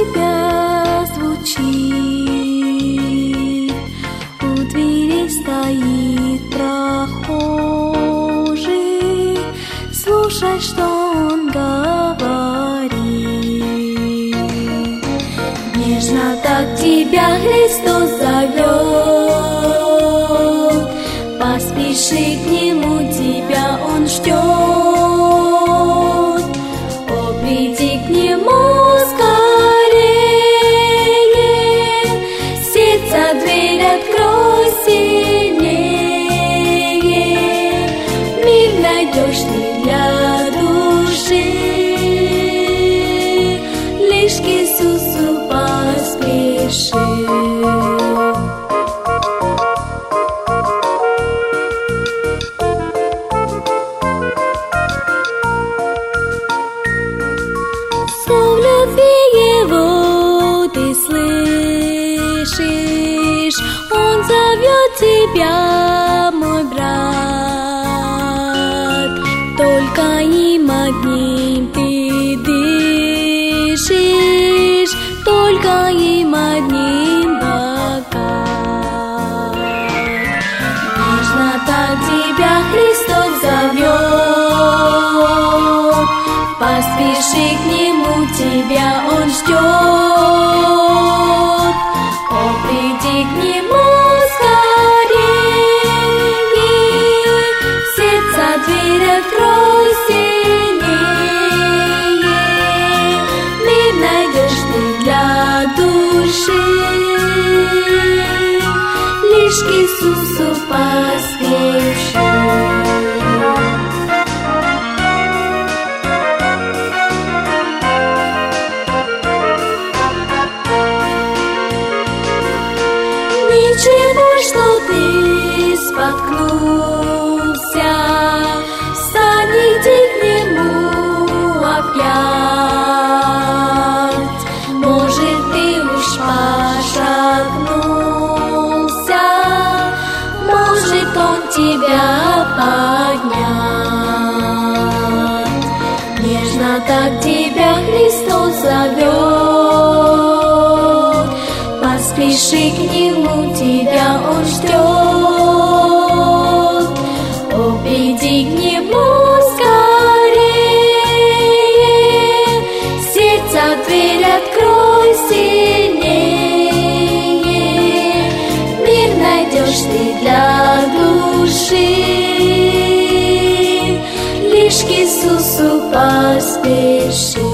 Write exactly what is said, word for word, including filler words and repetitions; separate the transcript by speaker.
Speaker 1: тебя звучит, у двери стоит прохожий, слушай, что он говорит. Нежно так тебя Христос зовет, поспеши к Нему, тебя Он ждет. О, приди к Нему скорее, сердце дверь открой сильнее, мир найдешь ты для души, лишь к Иисусу поспеши. Он зовет тебя, мой брат, только им одним ты дышишь, только им одним богат. Нежно так тебя Христос зовет, поспеши к Нему, тебя Он ждет. О, приди к Нему скорее, сердце дверь открой сильнее, мир найдешь ты для души, лишь к Иисусу поспеши. Ничего, что ты споткнулся, встань, иди к Нему опять. Может, ты уж пошатнулся, может, Он тебя поднять. Нежно так тебя Христос зовет, поспеши к Нему, тебя Он ждет. О, приди к Нему скорее, сердце дверь открой сильнее, мир найдешь ты для души, лишь к Иисусу поспеши.